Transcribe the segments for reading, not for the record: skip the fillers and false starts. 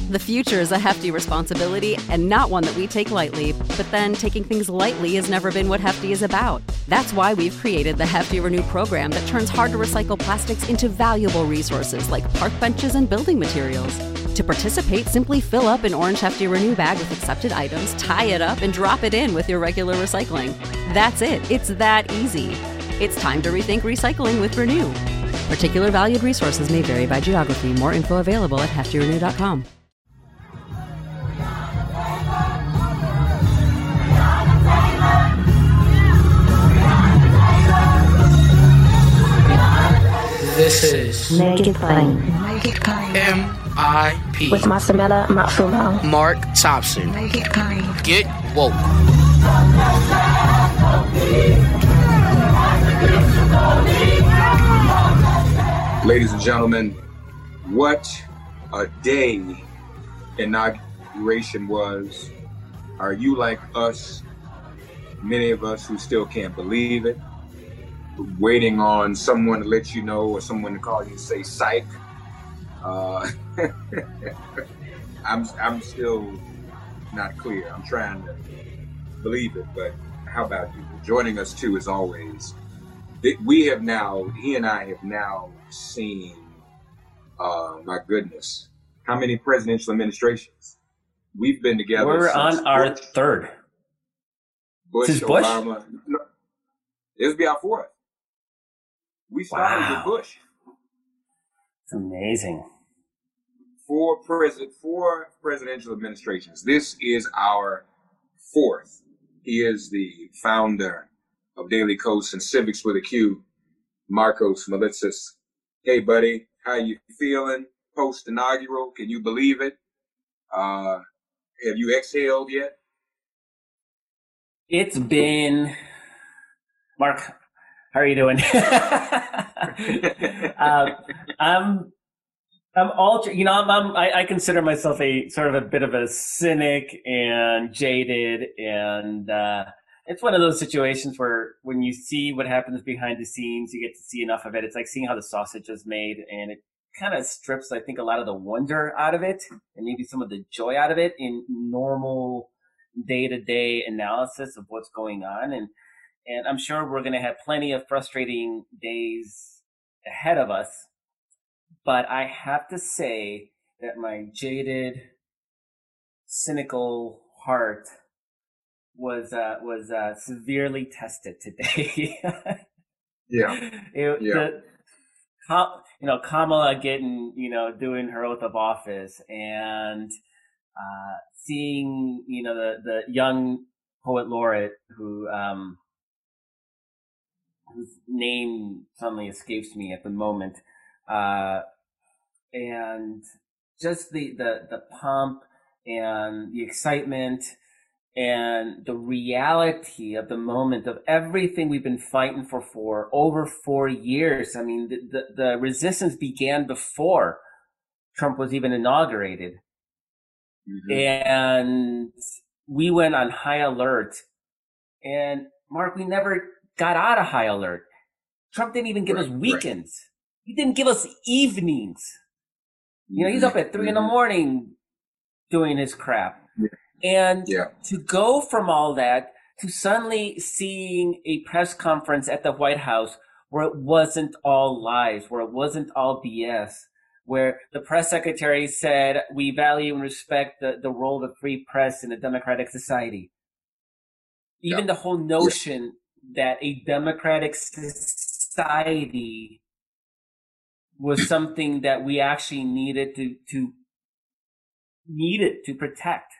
The future is a hefty responsibility and not one that we take lightly, but then taking things lightly has never been what Hefty is about. That's why we've created the Hefty Renew program that turns hard-to-recycle plastics into valuable resources like park benches and building materials. To participate, simply fill up an orange Hefty Renew bag with accepted items, tie it up, and drop it in with your regular recycling. That's it. It's that easy. It's time to rethink recycling with Renew. Particular valued resources may vary by geography. More info available at heftyrenew.com. This is Make It Plain. MIP With Masamela Matfumo. Mark Thompson. Make It Plain. Get woke. Ladies and gentlemen, what a day inauguration was. Are you like us, many of us who still can't believe it, waiting on someone to let you know or someone to call you and say psych? I'm still not clear. I'm trying to believe it, but how about you? Joining us too, as always. He and I have now seen, my goodness, how many presidential administrations? We've been together. We're on our third. Bush, Bush? Obama. No, this will be our fourth. We started with Bush. It's amazing. Four presidential administrations. This is our fourth. He is the founder of Daily Kos and Civics with a Q, Markos Moulitsas. Hey, buddy, how you feeling? Post-inaugural, can you believe it? Have you exhaled yet? It's been, Mark, how are you doing? I consider myself a sort of a bit of a cynic and jaded, and it's one of those situations where when you see what happens behind the scenes, you get to see enough of it. It's like seeing how the sausage is made, and it kind of strips, I think, a lot of the wonder out of it and maybe some of the joy out of it in normal day-to-day analysis of what's going on. And I'm sure we're going to have plenty of frustrating days ahead of us. But I have to say that my jaded, cynical heart was severely tested today. Kamala doing her oath of office and seeing the young poet laureate whose name suddenly escapes me at the moment. And just the pomp and the excitement and the reality of the moment of everything we've been fighting for over 4 years. I mean, the resistance began before Trump was even inaugurated. Mm-hmm. And we went on high alert. And Mark, we never got out of high alert. Trump didn't even give us weekends. Right. He didn't give us evenings. He's up at 3 a.m. doing his crap. And to go from all that to suddenly seeing a press conference at the White House where it wasn't all lies, where it wasn't all BS, where the press secretary said, we value and respect the role of the free press in a democratic society. Even the whole notion that a democratic society was something that we actually needed to protect.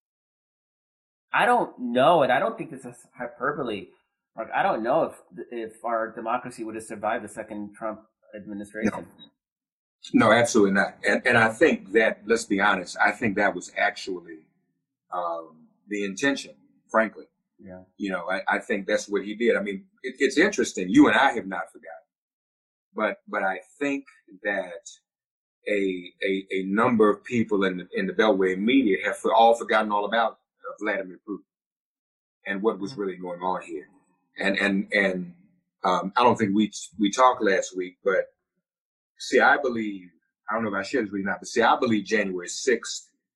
I don't know, and I don't think this is hyperbole. Like, I don't know if our democracy would have survived the second Trump administration. No, absolutely not. And I think that, let's be honest, I think that was actually the intention, frankly. Yeah. I think that's what he did. I mean, it's interesting. You and I have not forgotten. But I think that a number of people in the Beltway media have all forgotten all about Vladimir Putin and what was really going on here. And I don't think we talked last week, but see, I believe, I don't know if I shared this with you or not, but see, I believe January 6th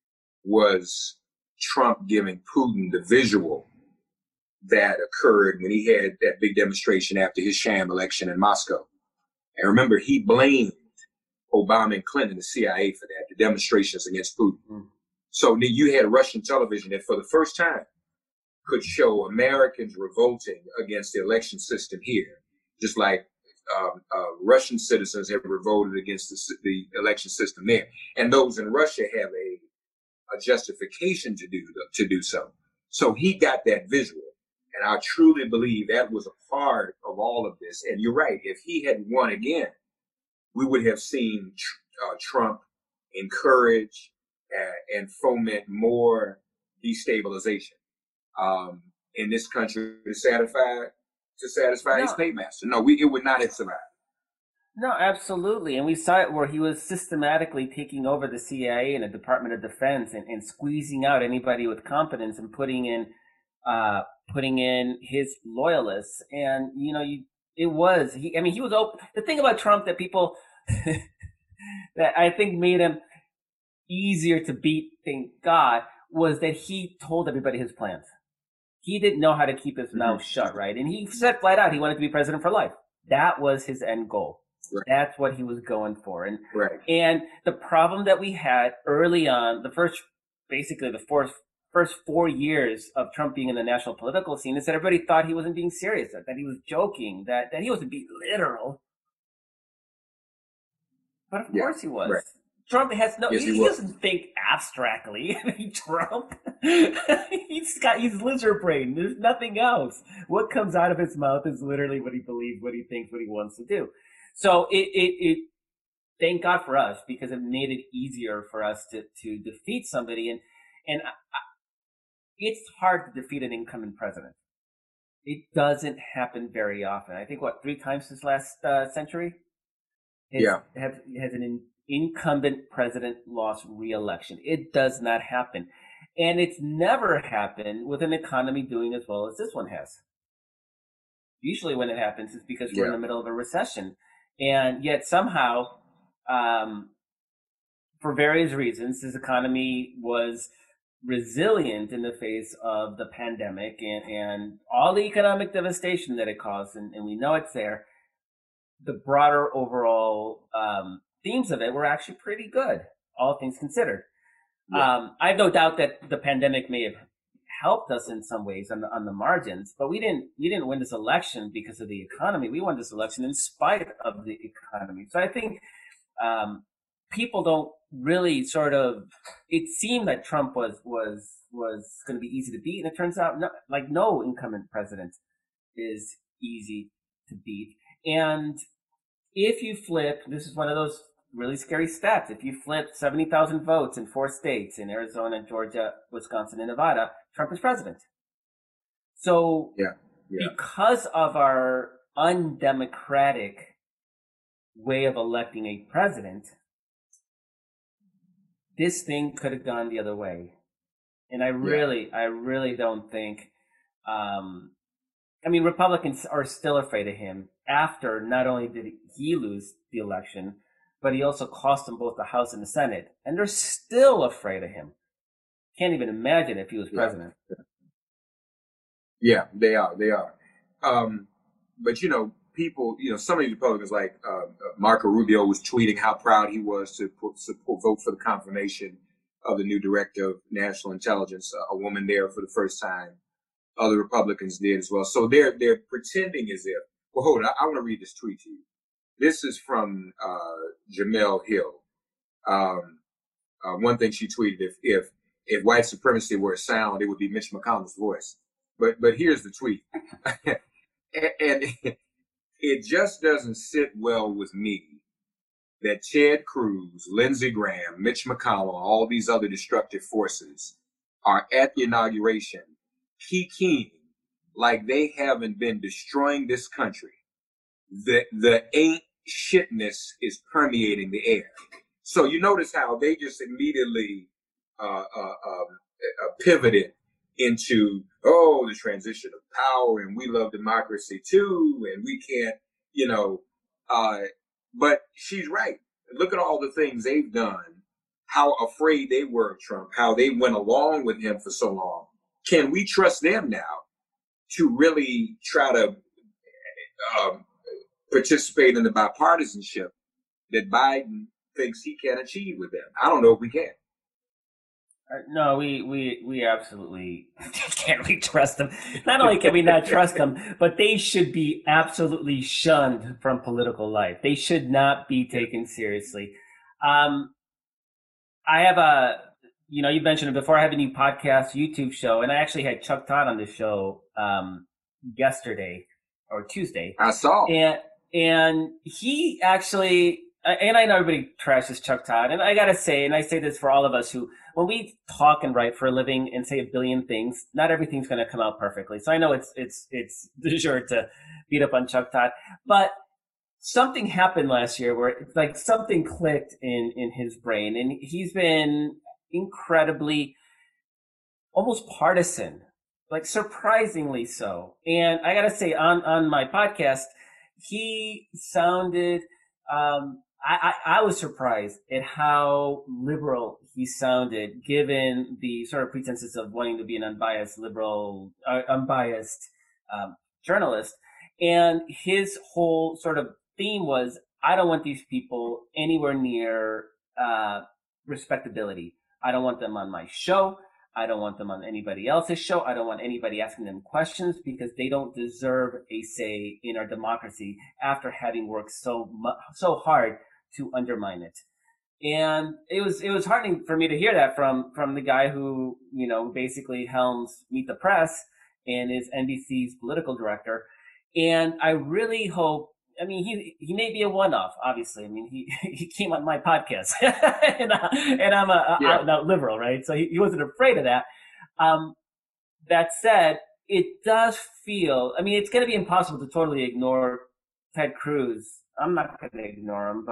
was Trump giving Putin the visual that occurred when he had that big demonstration after his sham election in Moscow. And remember, he blamed Obama and Clinton, the CIA, for that, the demonstrations against Putin. So you had Russian television that for the first time could show Americans revolting against the election system here, just like Russian citizens have revolted against the election system there. And those in Russia have a justification to do so. So he got that visual. And I truly believe that was a part of all of this. And you're right, if he had won again, we would have seen Trump encourage and foment more destabilization in this country to satisfy his paymaster. No, it would not have survived. No, absolutely. And we saw it where he was systematically taking over the CIA and the Department of Defense and squeezing out anybody with competence and putting in his loyalists. And, he was open. The thing about Trump that people, that I think made him easier to beat, thank God, was that he told everybody his plans. He didn't know how to keep his mouth shut, right? And he said flat out he wanted to be president for life. That was his end goal. Right. That's what he was going for. And the problem that we had early on, the first 4 years of Trump being in the national political scene, is that everybody thought he wasn't being serious, that he was joking, that he wasn't being literal. But of course he was. Right. Trump has he doesn't think abstractly. Trump, he's lizard brain. There's nothing else. What comes out of his mouth is literally what he believes, what he thinks, what he wants to do. So it thank God for us, because it made it easier for us to defeat somebody. And it's hard to defeat an incumbent president. It doesn't happen very often. I think 3 times this last century? Has an incumbent president lost re-election. It does not happen. And it's never happened with an economy doing as well as this one has. Usually when it happens, it's because we're in the middle of a recession. And yet somehow, for various reasons, this economy was resilient in the face of the pandemic and all the economic devastation that it caused. And we know it's there. The broader overall themes of it were actually pretty good, all things considered. I have no doubt that the pandemic may have helped us in some ways on the margins, but we didn't win this election because of the economy. We won this election in spite of the economy. So I think people don't really it seemed that Trump was going to be easy to beat, and it turns out no incumbent president is easy to beat. And if you flip, this is one of those really scary stats. If you flip 70,000 votes in 4 states, in Arizona, Georgia, Wisconsin, and Nevada, Trump is president. So because of our undemocratic way of electing a president, this thing could have gone the other way. And I really don't think, Republicans are still afraid of him after not only did he lose the election, but he also cost them both the House and the Senate. And they're still afraid of him. Can't even imagine if he was president. Yeah, they are. But, people, some of these Republicans like Marco Rubio was tweeting how proud he was to vote for the confirmation of the new director of national intelligence, a woman there for the first time. Other Republicans did as well. So they're pretending as if, well, hold on, I want to read this tweet to you. This is from Jamel Hill. One thing she tweeted, if white supremacy were a sound, it would be Mitch McConnell's voice. But here's the tweet. And it just doesn't sit well with me that Ted Cruz, Lindsey Graham, Mitch McConnell, all these other destructive forces are at the inauguration peeking like they haven't been destroying this country. The ain't shitness is permeating the air. So you notice how they just immediately pivoted into, the transition of power, and we love democracy too, and we can't, but she's right. Look at all the things they've done, how afraid they were of Trump, how they went along with him for so long. Can we trust them now to really try to participate in the bipartisanship that Biden thinks he can achieve with them? I don't know if we can. No, we absolutely can't really trust them. Not only can we not trust them, but they should be absolutely shunned from political life. They should not be taken seriously. I have you mentioned it before, I have a new podcast, YouTube show, and I actually had Chuck Todd on the show yesterday or Tuesday. I saw. And he actually, and I know everybody trashes Chuck Todd, and I gotta say, and I say this for all of us who, when we talk and write for a living and say a billion things, not everything's going to come out perfectly. So I know it's du jour to beat up on Chuck Todd, but something happened last year where it's like something clicked in his brain, and he's been incredibly almost partisan, like surprisingly so. And I got to say, on my podcast, he sounded, I was surprised at how liberal he sounded, given the sort of pretenses of wanting to be an unbiased liberal, unbiased journalist. And his whole sort of theme was, I don't want these people anywhere near respectability. I don't want them on my show. I don't want them on anybody else's show. I don't want anybody asking them questions because they don't deserve a say in our democracy after having worked so hard to undermine it. And it was heartening for me to hear that from the guy who, basically helms Meet the Press and is NBC's political director. And I really hope, he may be a one-off, obviously. He came on my podcast and I'm out and out liberal, right? So he wasn't afraid of that. That said, it does feel, it's going to be impossible to totally ignore Ted Cruz. I'm not going to ignore him,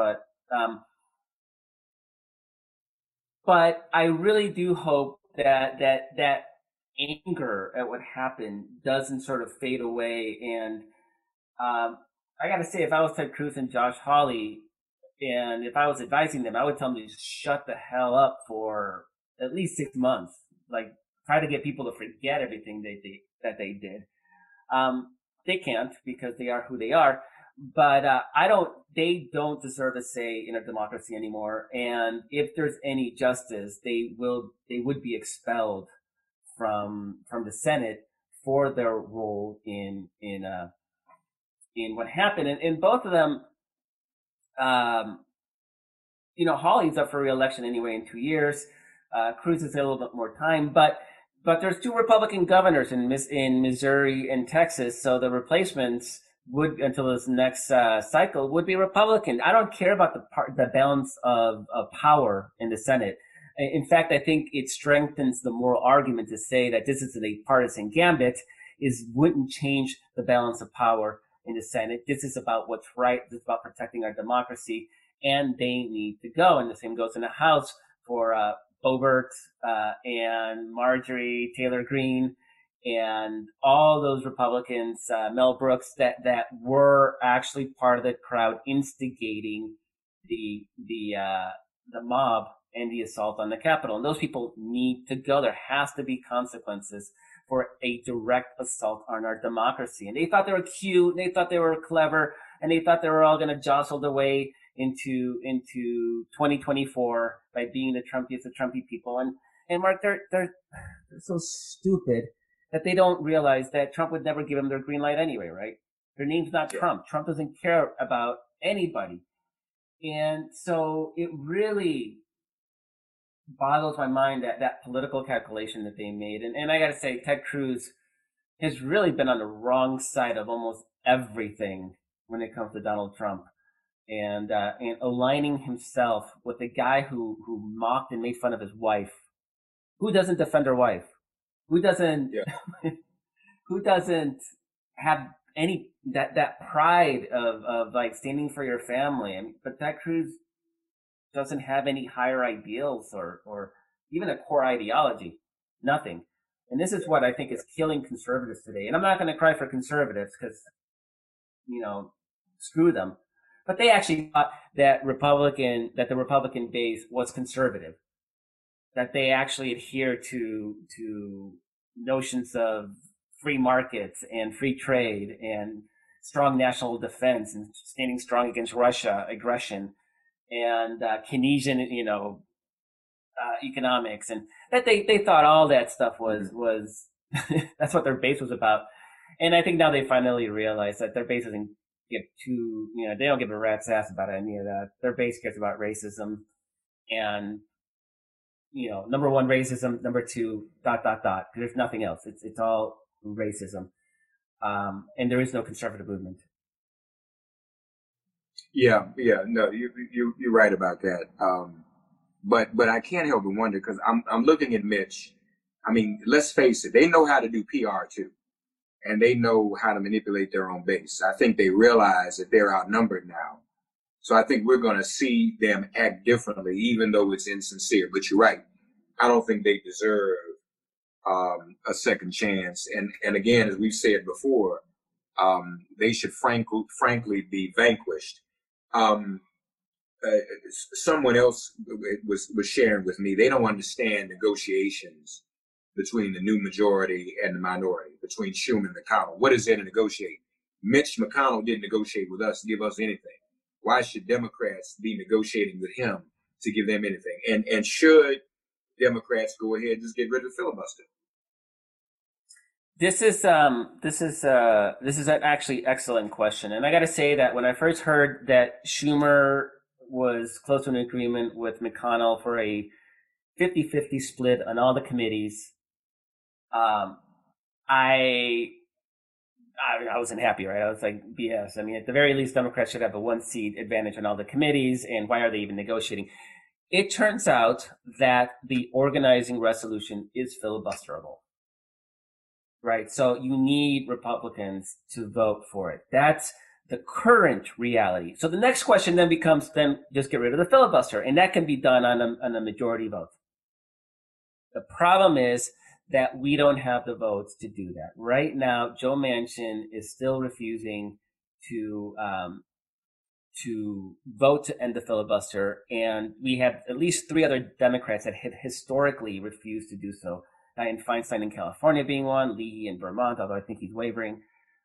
but I really do hope that anger at what happened doesn't sort of fade away. And I got to say, if I was Ted Cruz and Josh Hawley, and if I was advising them, I would tell them to just shut the hell up for at least 6 months. Like, try to get people to forget everything that they did. They can't because they are who they are. But they don't deserve a say in a democracy anymore. And if there's any justice, they would be expelled from the Senate for their role in what happened. And both of them, Hawley's up for re-election anyway in 2 years. Cruz has a little bit more time, but there's 2 Republican governors in Missouri and Texas, so the replacements would, until this next cycle, would be Republican. I don't care about the balance of power in the Senate. In fact, I think it strengthens the moral argument to say that this is a partisan gambit, wouldn't change the balance of power in the Senate. This is about what's right. This is about protecting our democracy, and they need to go. And the same goes in the House for Boebert and Marjorie Taylor Greene and all those Republicans, Mel Brooks, that were actually part of the crowd instigating the mob and the assault on the Capitol. And those people need to go. There has to be consequences for a direct assault on our democracy. And they thought they were cute, and they thought they were clever, and they thought they were all going to jostle their way into 2024 by being the Trumpiest of Trumpy people. And Mark, they're so stupid that they don't realize that Trump would never give them their green light anyway, right? Their name's not Trump. Trump doesn't care about anybody. And so it really boggles my mind that political calculation that they made. And I got to say, Ted Cruz has really been on the wrong side of almost everything when it comes to Donald Trump. And aligning himself with the guy who mocked and made fun of his wife. Who doesn't defend her wife? Who doesn't who doesn't have any that pride of like standing for your family? But Ted Cruz doesn't have any higher ideals or even a core ideology. Nothing. And this is what I think is killing conservatives today. And I'm not going to cry for conservatives because, screw them. But they actually thought that the Republican base was conservative. that they actually adhere to notions of free markets and free trade and strong national defense and standing strong against Russia aggression and Keynesian, economics, and that they thought all that stuff was that's what their base was about. And I think now they finally realize that their base doesn't get too, they don't give a rat's ass about any of that. Their base cares about racism and, number one, racism, number two, ... There's nothing else. It's all racism. And there is no conservative movement. Yeah, no, you're right about that. But I can't help but wonder, because I'm looking at Mitch. I mean, let's face it, they know how to do PR too, and they know how to manipulate their own base. I think they realize that they're outnumbered now. So I think we're going to see them act differently, even though it's insincere. But you're right. I don't think they deserve a second chance. And again, as we've said before, they should frankly be vanquished. Someone else was sharing with me, they don't understand negotiations between the new majority and the minority, between Schumer and McConnell. What is there to negotiate? Mitch McConnell didn't negotiate with us to give us anything. Why should Democrats be negotiating with him to give them anything? And should Democrats go ahead and just get rid of the filibuster? This is an actually excellent question. And I got to say that when I first heard that Schumer was close to an agreement with McConnell for a 50-50 split on all the committees, I wasn't happy, right? I was like, BS. I mean, at the very least, Democrats should have a 1-seat advantage on all the committees, and why are they even negotiating? It turns out that the organizing resolution is filibusterable, right? So you need Republicans to vote for it. That's the current reality. So the next question then becomes, then just get rid of the filibuster, and that can be done on a majority vote. The problem is that we don't have the votes to do that. Right now, Joe Manchin is still refusing to vote to end the filibuster, and we have at least 3 other Democrats that have historically refused to do so. Dianne Feinstein in California being one, Leahy in Vermont, although I think he's wavering,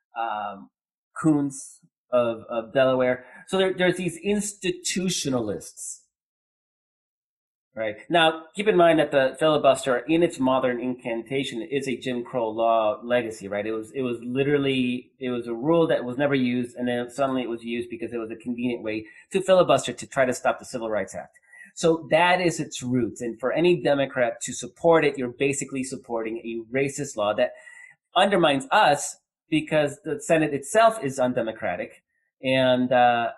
Coons of Delaware. So there's these institutionalists. Right. Now, keep in mind that the filibuster in its modern incantation is a Jim Crow law legacy, right? It was a rule that was never used, and then suddenly it was used because it was a convenient way to filibuster to try to stop the Civil Rights Act. So that is its roots. And for any Democrat to support it, you're basically supporting a racist law that undermines us because the Senate itself is undemocratic. And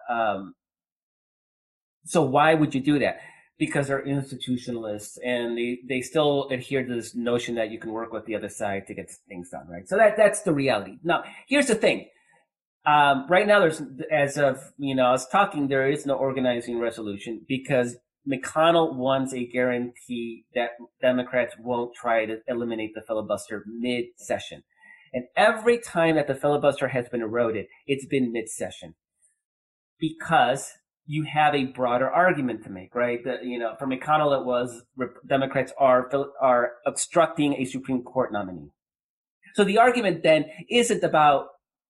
so why would you do that? Because they're institutionalists, and they still adhere to this notion that you can work with the other side to get things done, right? So that's the reality. Now, here's the thing. Right now, there's, as of, I was talking, there is no organizing resolution because McConnell wants a guarantee that Democrats won't try to eliminate the filibuster mid-session. And every time that the filibuster has been eroded, it's been mid-session because you have a broader argument to make, right? For McConnell, it was Democrats are obstructing a Supreme Court nominee. So the argument then isn't about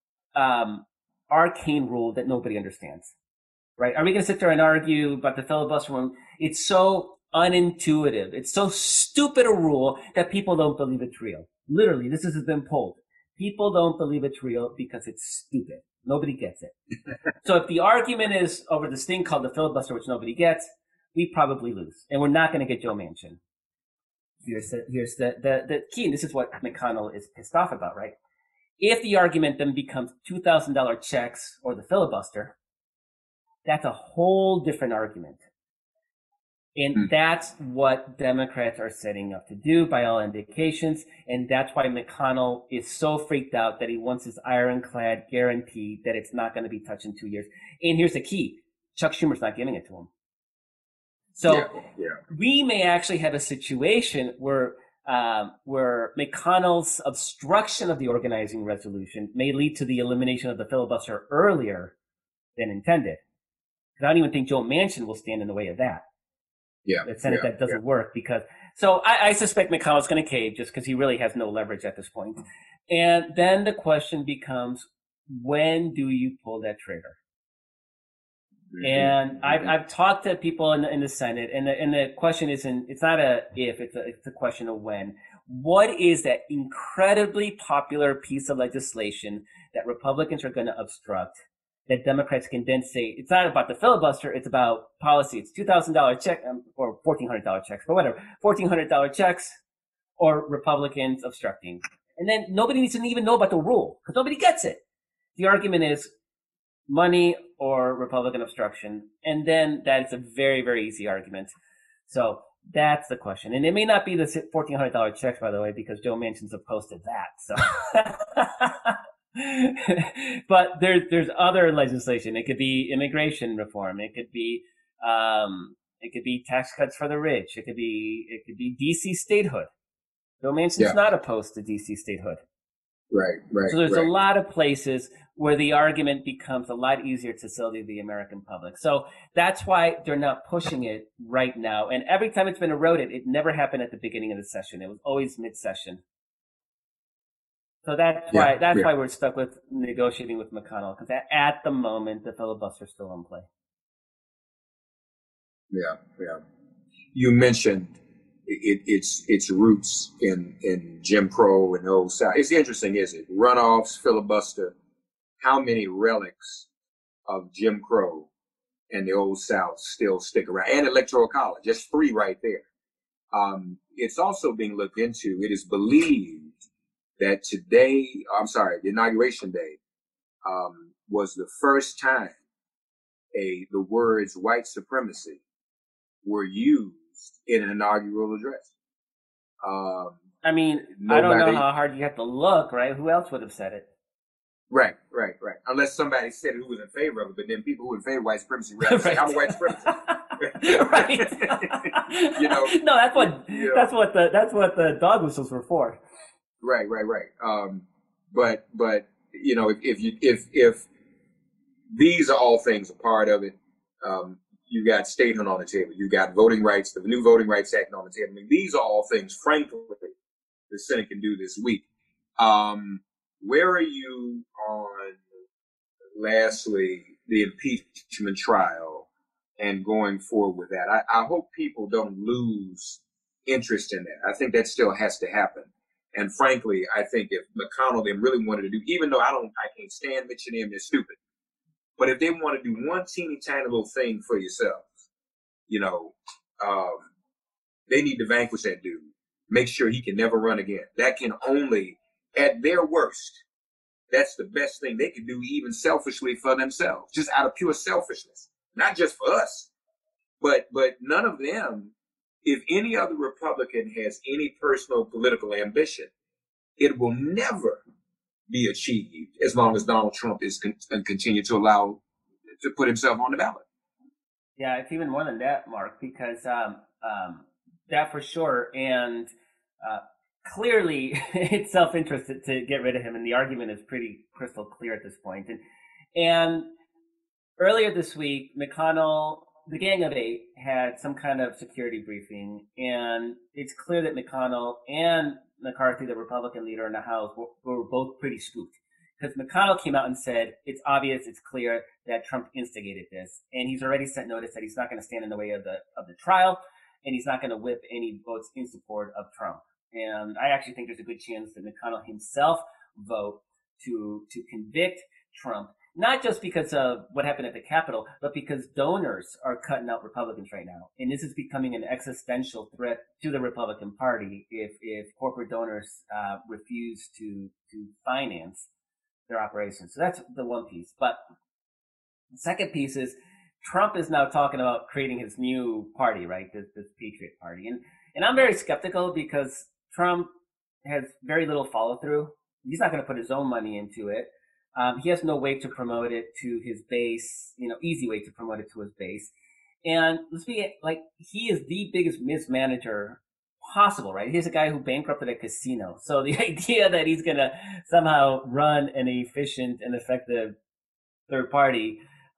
arcane rule that nobody understands, right? Are we going to sit there and argue about the filibuster when it's so unintuitive? It's so stupid a rule that people don't believe it's real. Literally, this has been polled. People don't believe it's real because it's stupid. Nobody gets it. So if the argument is over this thing called the filibuster, which nobody gets, we probably lose. And we're not going to get Joe Manchin. Here's the key, and this is what McConnell is pissed off about, right? If the argument then becomes $2,000 checks or the filibuster, that's a whole different argument. And that's what Democrats are setting up to do by all indications. And that's why McConnell is so freaked out that he wants his ironclad guarantee that it's not going to be touched in 2 years. And here's the key. Chuck Schumer's not giving it to him. So we may actually have a situation where McConnell's obstruction of the organizing resolution may lead to the elimination of the filibuster earlier than intended. Because I don't even think Joe Manchin will stand in the way of that. The Senate that doesn't work because So I suspect McConnell's going to cave just because he really has no leverage at this point. And then the question becomes, when do you pull that trigger? And I've talked to people in the Senate, and the question isn't, it's not a if, it's a question of when. What is that incredibly popular piece of legislation that Republicans are going to obstruct, that Democrats can then say, it's not about the filibuster, it's about policy. It's $2,000 check, or $1,400 checks, but whatever, $1,400 checks, or Republicans obstructing. And then nobody needs to even know about the rule, because nobody gets it. The argument is money or Republican obstruction. And then that's a very, very easy argument. So that's the question. And it may not be the $1,400 checks, by the way, because Joe Manchin's opposed to that. So, but there's other legislation. It could be immigration reform. It could be tax cuts for the rich. It could be DC statehood. Joe Manchin's not opposed to DC statehood. Right. So there's a lot of places where the argument becomes a lot easier to sell to the American public. So that's why they're not pushing it right now. And every time it's been eroded, it never happened at the beginning of the session. It was always mid-session. So that's why we're stuck with negotiating with McConnell, because at the moment the filibuster's still in play. Yeah. You mentioned its roots in Jim Crow and the Old South. It's interesting, isn't it? Runoffs, filibuster, how many relics of Jim Crow and the Old South still stick around? And Electoral College, just 3 right there. It's also being looked into. It is believed that the inauguration day, was the first time the words white supremacy were used in an inaugural address. I mean, I don't know how hard you have to look, right? Who else would have said it? Right. Unless somebody said it who was in favor of it, but then people who were in favor of white supremacy rather say, I'm a white supremacist. Right. No, that's what the dog whistles were for. Right. But if these are all things a part of it, you got statehood on the table. You got voting rights, the new Voting Rights Act on the table. I mean, these are all things, frankly, the Senate can do this week. Where are you on, lastly, the impeachment trial and going forward with that? I hope people don't lose interest in that. I think that still has to happen. And frankly, I think if McConnell then really wanted to do, even though I can't stand Mitch and him, they're stupid. But if they want to do one teeny tiny little thing for yourselves, they need to vanquish that dude. Make sure he can never run again. That can only, at their worst, that's the best thing they can do, even selfishly for themselves, just out of pure selfishness. Not just for us, but none of them. If any other Republican has any personal political ambition, it will never be achieved as long as Donald Trump is continue to allow to put himself on the ballot. Yeah, it's even more than that, Mark, because that for sure. And clearly it's self-interest to get rid of him. And the argument is pretty crystal clear at this point. And earlier this week, McConnell, the Gang of Eight, had some kind of security briefing. And it's clear that McConnell and McCarthy, the Republican leader in the House, were both pretty spooked. Because McConnell came out and said, it's obvious, it's clear that Trump instigated this. And he's already sent notice that he's not going to stand in the way of the trial, and he's not going to whip any votes in support of Trump. And I actually think there's a good chance that McConnell himself vote to convict Trump, not just because of what happened at the Capitol, but because donors are cutting out Republicans right now. And this is becoming an existential threat to the Republican Party if corporate donors refuse to finance their operations. So that's the one piece. But the second piece is Trump is now talking about creating his new party, right? This Patriot Party. And I'm very skeptical because Trump has very little follow through. He's not going to put his own money into it. He has no way to promote it to his base, easy way to promote it to his base. And let's be he is the biggest mismanager possible, right? He's a guy who bankrupted a casino. So the idea that he's going to somehow run an efficient and effective third party,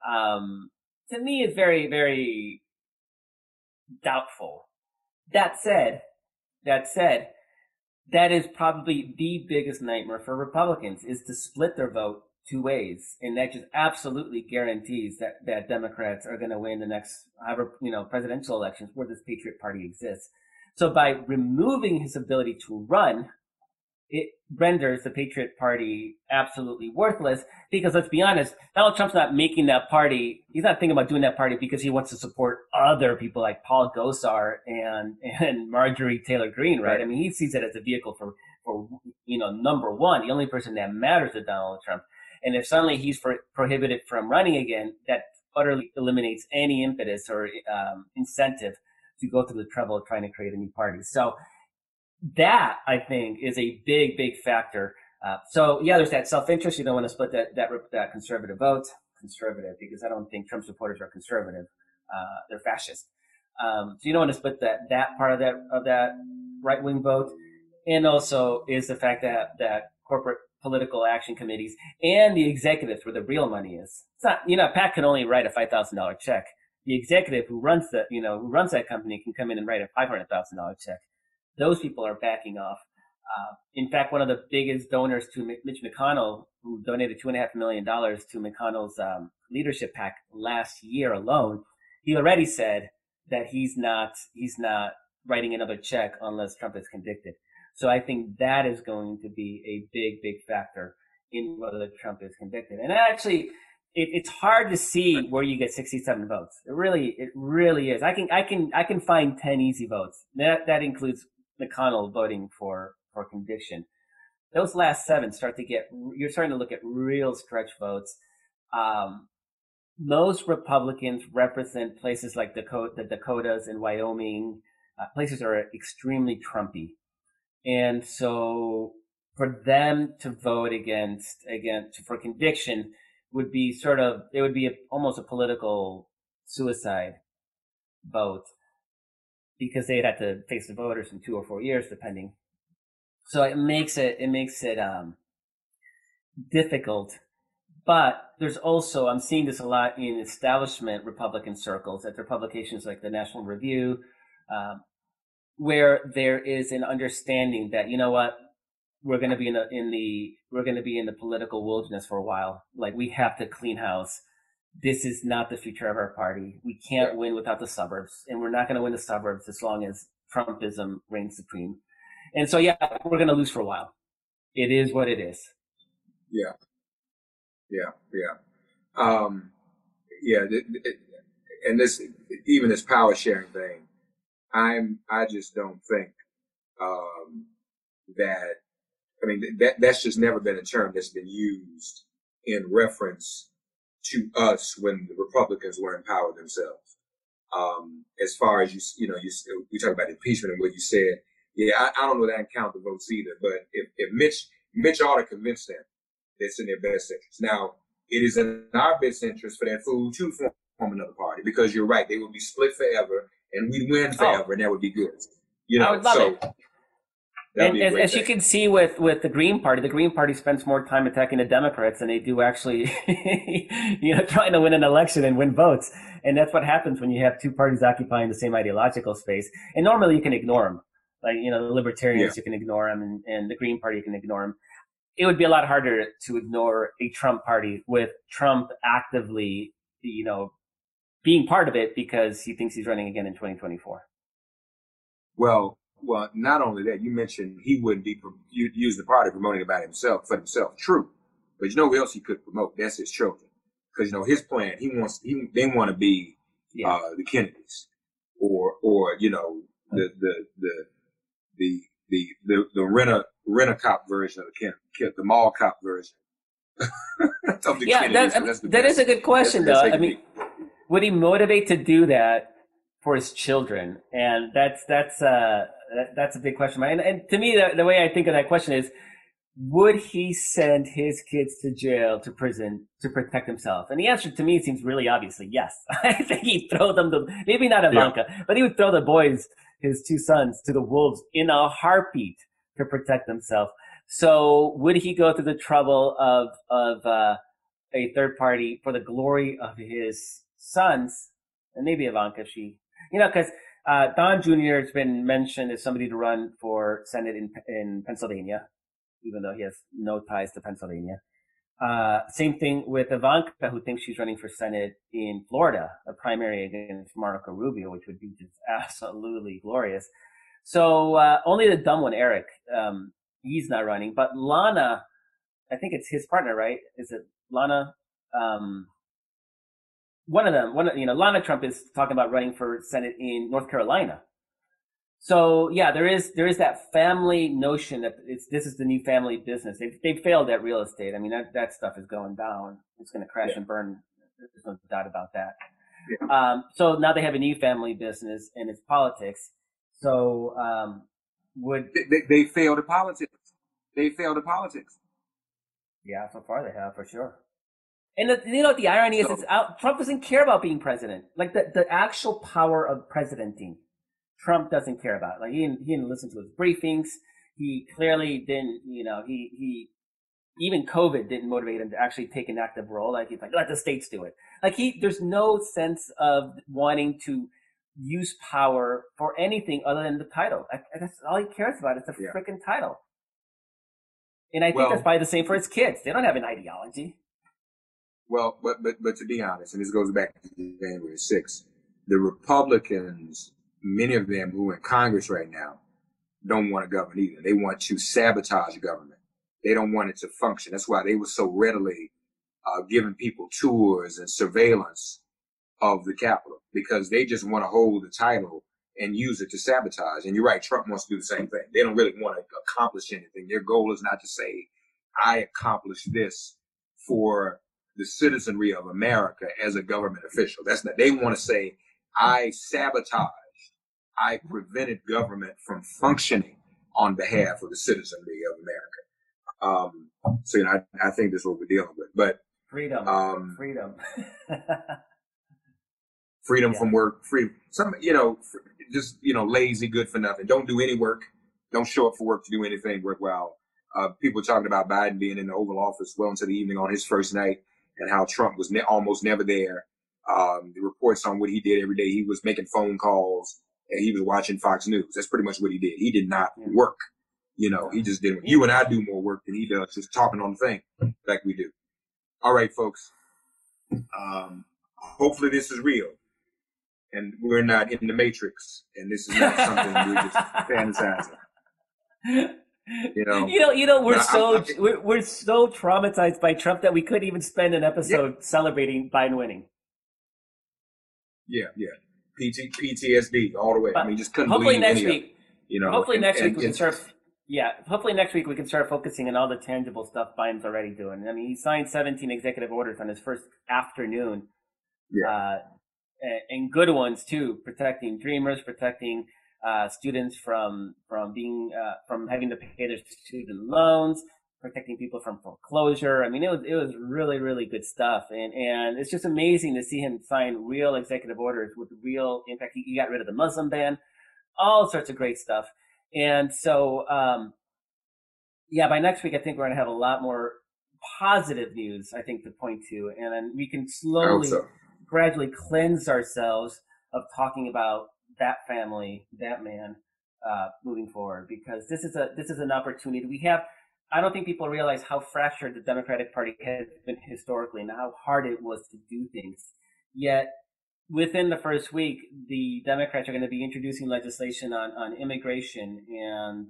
to me is very, very doubtful. That said, That said, that is probably the biggest nightmare for Republicans, is to split their vote two ways. And that just absolutely guarantees that Democrats are going to win the next, presidential elections where this Patriot Party exists. So by removing his ability to run, it renders the Patriot Party absolutely worthless, because let's be honest, Donald Trump's not making that party. He's not thinking about doing that party because he wants to support other people like Paul Gosar and Marjorie Taylor Greene, right? I mean, he sees it as a vehicle for number one, the only person that matters to Donald Trump. And if suddenly he's prohibited from running again, that utterly eliminates any impetus or incentive to go through the trouble of trying to create a new party. So that, I think, is a big, big factor. There's that self-interest. You don't want to split that conservative vote. Conservative, because I don't think Trump supporters are conservative. They're fascist. So you don't want to split that part of that right-wing vote. And also is the fact that corporate political action committees and the executives, where the real money is. It's not, Pat can only write a $5,000 check. The executive who runs that company can come in and write a $500,000 check. Those people are backing off. In fact, one of the biggest donors to Mitch McConnell, who donated $2.5 million to McConnell's leadership PAC last year alone, he already said that he's not writing another check unless Trump is convicted. So I think that is going to be a big, big factor in whether Trump is convicted. And actually, it's hard to see where you get 67 votes. It really is. I can find 10 easy votes. That includes McConnell voting for conviction. Those last 7 you're starting to look at real stretch votes. Most Republicans represent places like the Dakotas and Wyoming, places that are extremely Trumpy. And so for them to vote for conviction would be almost a political suicide vote, because they'd have to face the voters in 2 or 4 years, depending. So it makes it difficult. But there's also, I'm seeing this a lot in establishment Republican circles, at their publications like the National Review, where there is an understanding that, you know what, we're going to be in the political wilderness for a while. Like, we have to clean house. This is not the future of our party. We can't win without the suburbs, and we're not going to win the suburbs as long as Trumpism reigns supreme. And so, we're going to lose for a while. It is what it is. Yeah. And this power sharing thing, I just don't think that's just never been a term that's been used in reference to us when the Republicans were in power themselves. As far as we talk about impeachment and what you said. I don't know that I can count the votes either, but if Mitch ought to convince them that's in their best interest. Now, it is in our best interest for that fool to form another party, because you're right, they will be split forever and we'd win forever, and that would be good. I would love it. And as you can see with the Green Party spends more time attacking the Democrats than they do actually, trying to win an election and win votes. And that's what happens when you have two parties occupying the same ideological space. And normally you can ignore them. Like, the Libertarians, you can ignore them, and the Green Party, you can ignore them. It would be a lot harder to ignore a Trump party with Trump actively, being part of it because he thinks he's running again in 2024. Well, not only that, you mentioned he wouldn't use the party promoting about himself for himself. True. But you know who else he could promote? That's his children. Because, his plan, they want to be, the Kennedys or, the rent-a-cop version of the mall cop version. That is a good question, though. I mean, would he motivate to do that for his children? And that's a big question. And to me, the way I think of that question is, would he send his kids to jail, to prison, to protect himself? And the answer to me seems really obviously yes. I think he'd throw them maybe not Ivanka, but he would throw the boys, his 2 sons, to the wolves in a heartbeat to protect himself. So would he go through the trouble of a third party for the glory of his sons, and maybe Ivanka, because Don Jr. has been mentioned as somebody to run for Senate in Pennsylvania, even though he has no ties to Pennsylvania. Same thing with Ivanka, who thinks she's running for Senate in Florida, a primary against Marco Rubio, which would be just absolutely glorious. So only the dumb one, Eric, he's not running. But Lana, I think it's his partner, right? Is it Lana? One of them, Lana Trump is talking about running for Senate in North Carolina. So yeah, there is that family notion that this is the new family business. They've failed at real estate. I mean, that stuff is going down. It's going to crash and burn. There's no doubt about that. Yeah. So now they have a new family business and it's politics. So, they failed at politics. They failed at politics. Yeah, so far they have, for sure. And what the irony is, Trump doesn't care about being president. Like the actual power of presidenting, Trump doesn't care about. Like he didn't listen to his briefings. He clearly didn't, he even COVID didn't motivate him to actually take an active role. Like he's like, let the states do it. Like there's no sense of wanting to use power for anything other than the title. That's all he cares about. It's a freaking title. And I think that's probably the same for his kids. They don't have an ideology. Well, but to be honest, and this goes back to January 6th, the Republicans, many of them who are in Congress right now, don't want to govern either. They want to sabotage government. They don't want it to function. That's why they were so readily giving people tours and surveillance of the Capitol, because they just want to hold the title and use it to sabotage. And you're right, Trump wants to do the same thing. They don't really want to accomplish anything. Their goal is not to say, I accomplished this for the citizenry of America as a government official. That's not, they want to say, I sabotaged, I prevented government from functioning on behalf of the citizenry of America. So, I think that's what we're dealing with, but freedom. Freedom from work, just lazy, good for nothing. Don't do any work. Don't show up for work to do anything worthwhile. People are talking about Biden being in the Oval Office well into the evening on his first night, and how Trump was almost never there. The reports on what he did every day, he was making phone calls and he was watching Fox News. That's pretty much what he did. He did not work. He just did. You and I do more work than he does, just talking on the thing like we do. All right, folks. Hopefully this is real. And we're not in the Matrix, and this is not something we're just fantasizing. We're so traumatized by Trump that we couldn't even spend an episode celebrating Biden winning. Yeah. PTSD all the way. I mean, just couldn't believe next week. Hopefully next week we can start focusing on all the tangible stuff Biden's already doing. I mean, he signed 17 executive orders on his first afternoon. Yeah. And good ones too, protecting dreamers, protecting students from having to pay their student loans, protecting people from foreclosure. I mean, it was really, really good stuff, and it's just amazing to see him sign real executive orders with real impact. He got rid of the Muslim ban, all sorts of great stuff, and so by next week I think we're going to have a lot more positive news, I think, to point to, and then we can slowly, gradually cleanse ourselves of talking about that family, that man, moving forward, because this is an opportunity we have. I don't think people realize how fractured the Democratic Party has been historically and how hard it was to do things. Yet, within the first week, the Democrats are going to be introducing legislation on immigration and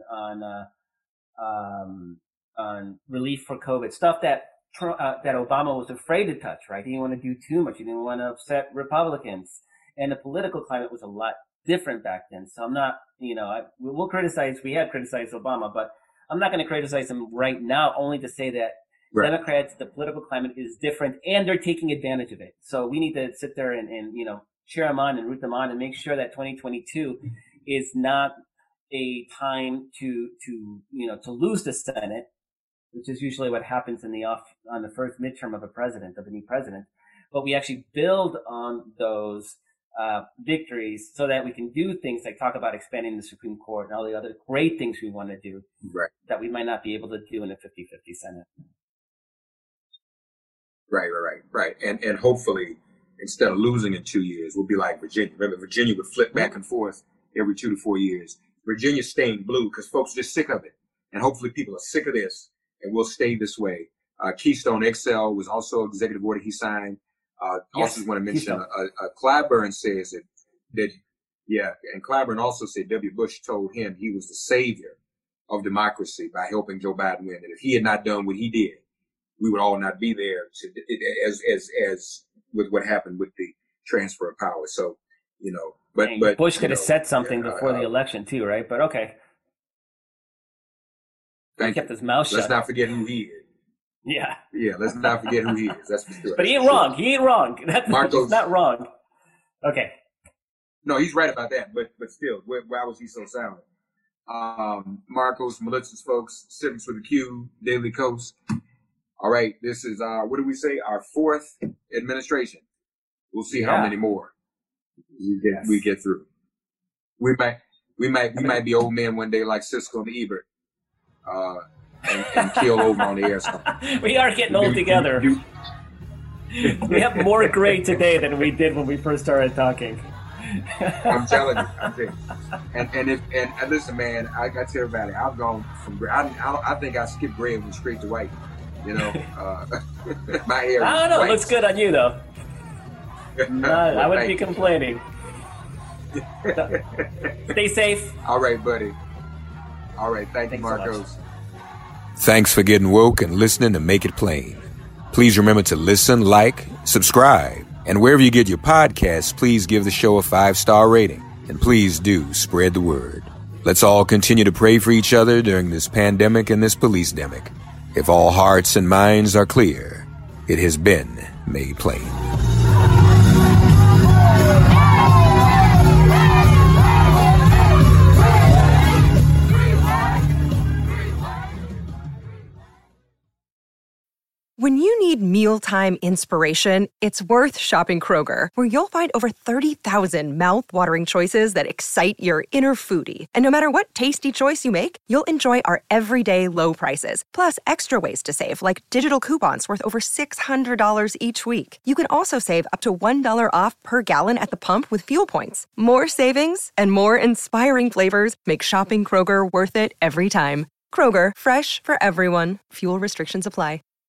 on relief for COVID, stuff that Obama was afraid to touch, right? He didn't want to do too much. He didn't want to upset Republicans. And the political climate was a lot different back then. So I'm not, we have criticized Obama, but I'm not going to criticize him right now, only to say that Democrats, the political climate is different and they're taking advantage of it. So we need to sit there and cheer them on and root them on and make sure that 2022 is not a time to lose the Senate, which is usually what happens on the first midterm of a new president. But we actually build on those victories so that we can do things like talk about expanding the Supreme Court and all the other great things we want to do that we might not be able to do in a 50-50 Senate. Right. And hopefully, instead of losing in 2 years, we'll be like Virginia. Remember, Virginia would flip back and forth every 2 to 4 years. Virginia's staying blue because folks are just sick of it. And hopefully people are sick of this and will stay this way. Keystone XL was also executive order he signed. Also want to mention Clyburn says that and Clyburn also said W. Bush told him he was the savior of democracy by helping Joe Biden win. And if he had not done what he did, we would all not be there as with what happened with the transfer of power. So, but Bush could have said something before the election too, right? But okay. He kept his mouth shut. Let's not forget who he is. Yeah. Yeah, let's not forget who he is. That's for sure. But he ain't wrong. He ain't wrong. He's not wrong. Okay. No, he's right about that. But still, why was he so silent? Marcos, Malitz's folks, Civics with a Q, Daily Coast. All right, this is what do we say? Our 4th administration. We'll see how many more we get through. We might be old men one day like Siskel and Ebert, and keel over on the air. We are getting old together. We have more gray today than we did when we first started talking. I'm telling you. And listen, man, I got to tell everybody, I've gone from gray. I think I skipped gray and went straight to white. My hair. I don't know. White. It looks good on you, though. I wouldn't be complaining. Stay safe. All right, buddy. All right. Thank you, Marcos. So Thanks for getting woke and listening to Make It Plain. Please remember to listen, like, subscribe, and wherever you get your podcasts, please give the show a 5-star rating. And please do spread the word. Let's all continue to pray for each other during this pandemic and this police-demic. If all hearts and minds are clear, it has been made plain. When you need mealtime inspiration, it's worth shopping Kroger, where you'll find over 30,000 mouth-watering choices that excite your inner foodie. And no matter what tasty choice you make, you'll enjoy our everyday low prices, plus extra ways to save, like digital coupons worth over $600 each week. You can also save up to $1 off per gallon at the pump with fuel points. More savings and more inspiring flavors make shopping Kroger worth it every time. Kroger, fresh for everyone. Fuel restrictions apply.